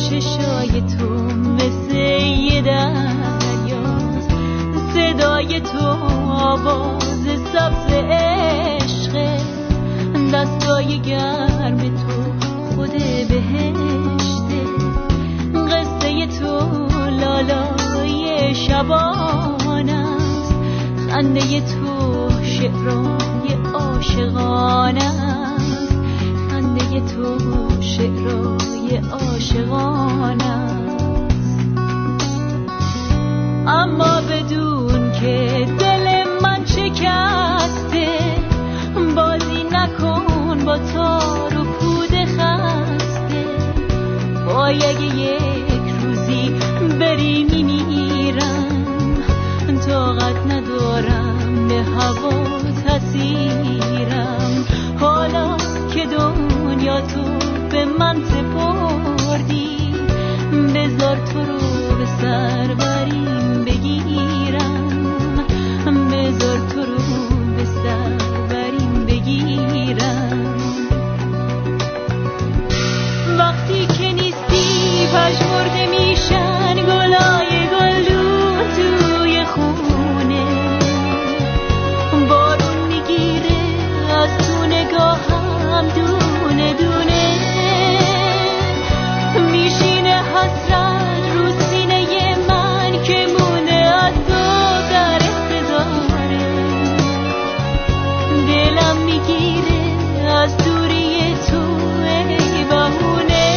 چشای تو مثل یه دریاست، صدای تو آواز سبز عشقه، دستای گرم تو خود بهشته، قصه تو لالای شبان است، خنده تو شعرهای عاشقانه است، خنده تو شعرهای عاشقانه است. اما بدون که دل من شکسته، بازی نکن با تار و پود خسته، وای اگه یک روزی بری میمیرم، طاقت ندارم به هوا تسیرم، حالا که دنیا تو به من سپردی، بذار تو رو به سروریم بگیرم، بذار تو رو به سروریم بگیرم. وقتی که نیستی پژمرده میشن گلای گلدون توی خونه، بارون میگیره از تو نگاهم دونه دونه، میشینه حسرت رو سینه من که مونده از تو در انتظاره، دلم میگیره از دوری تو ای بهونه،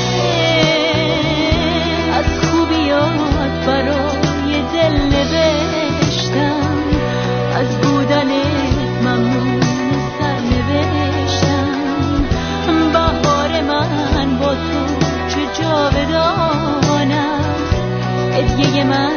از خوبیات برای دل نوشتم، از بودنت ممنون سر نوشتم، بهار من با تو چه جاودان است، هدیه من